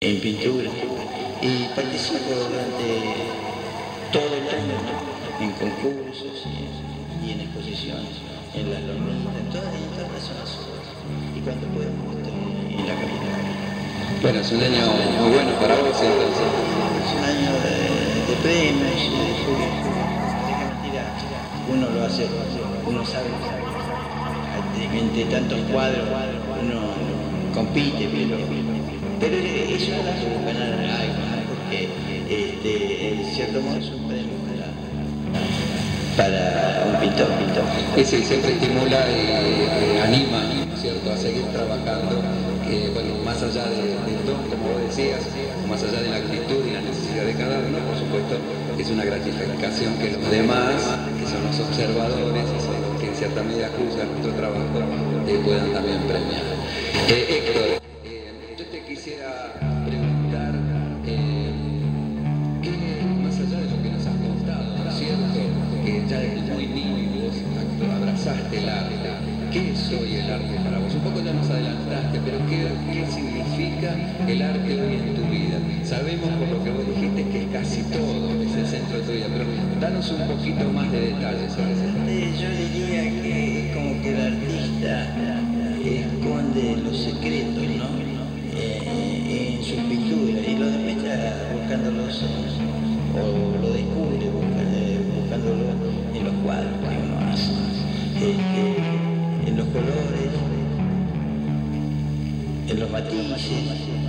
en pintura. Y participo durante todo el año en concursos y en exposiciones, en las lombrices, en todas las zonas sur. Y cuando podemos estoy en la capital. Bueno, es un año muy bueno para vos, entonces. Es un año de premios y de público. Uno lo hace, uno sabe, entre tantos cuadros uno compite, pero eso no hace ganar algo, ¿no? Porque en cierto modo es un premio para un pintor. Y sí, siempre estimula y anima, ¿cierto?, a seguir trabajando, que bueno, más allá del don, como vos decías, más allá de la actitud y la necesidad de cada uno, por supuesto, es una gratificación que los demás, que son los observadores, y son los que en cierta medida juzgan nuestro trabajo, puedan también premiar. Héctor, yo te quisiera preguntar, más allá de lo que nos has contado, ¿no es cierto?, que ya desde muy niño vos abrazaste el arte. ¿Qué es hoy el arte para vos? Un poco ya nos adelantaste, pero ¿qué significa el arte hoy en tu vida? Sabemos por lo que vos dijiste que es casi todo, es el centro de tu vida, pero danos un poquito más de detalles sobre eso. Yo diría que es como que el artista esconde los secretos, ¿no? En su pintura y lo demuestra buscándolos o lo descubre buscándolo en los cuadros que uno hace, en los colores, en los matices,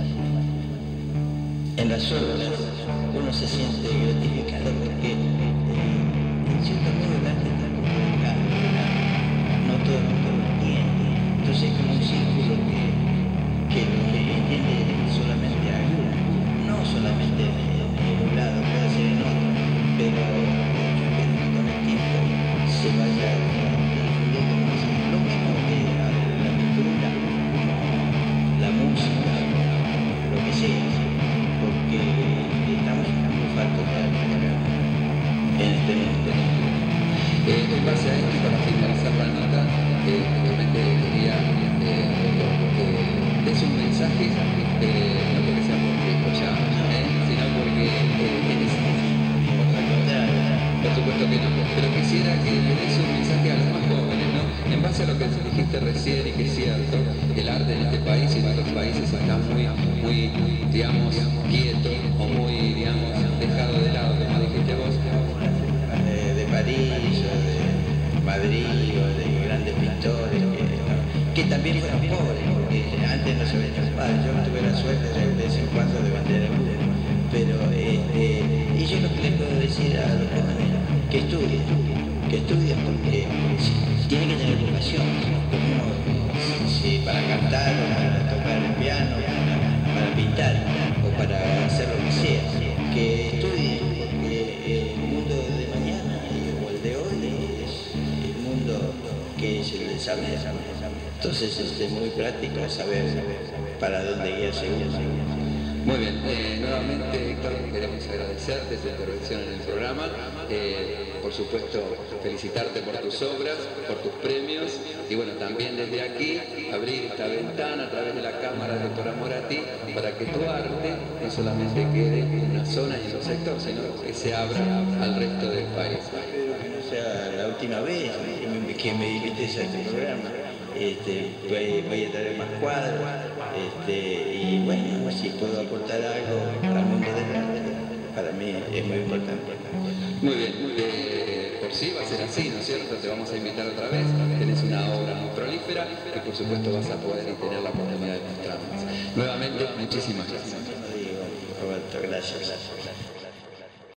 en las obras. Uno se siente gratificado porque en cierto modo el arte está complicado, no todo el mundo lo entiende, entonces es como un círculo que lo que entiende solamente alguno, no solamente en un lado, puede ser en otro, pero yo espero que con el tiempo se vaya difundiendo más. Lo mismo que la pintura, la música, lo que sea, porque estamos muy faltos de arte en este mundo. En base a esto, para finalizar la nota, justamente quería que des un mensaje, no porque sea porque escuchamos, sino porque eres por supuesto que no, pero quisiera que le des un mensaje a los más jóvenes, ¿no? En base a lo que dijiste recién y que es cierto, el arte en este país y en otros países está muy, digamos, quieto o muy, digamos, dejado de lado, como dijiste vos. De París o de Madrid o de grandes pintores que también fueron pobres, porque antes no se veía mal. Yo tuve la suerte de vez en cuando de vender algunos, pero y yo lo que les puedo decir a los jóvenes, que estudien porque tienen que tener vocación, para cantar o para tocar el piano, para pintar o para hacer lo que sea, que estudien porque el mundo de mañana o el de hoy es el mundo que es el desarrollo. Entonces es muy práctico saber para dónde guiarse uno. Muy bien, nuevamente Héctor, queremos agradecerte tu intervención en el programa, por supuesto felicitarte por tus obras, por tus premios y bueno, también desde aquí abrir esta ventana a través de la cámara de Por Amor a Ti para que tu arte no solamente quede en una zona y en un sector, sino que se abra al resto del país. Espero que no sea la última vez que me invites a este programa. Voy a traer más cuadros y bueno, si puedo aportar algo al mundo del arte, para mí es muy importante. Muy bien, por sí va a ser así, ¿no es cierto? Te vamos a invitar otra vez, tenés una obra muy prolífera que por supuesto vas a poder y tener la oportunidad de mostrarnos. Nuevamente, muchísimas gracias. Roberto, gracias.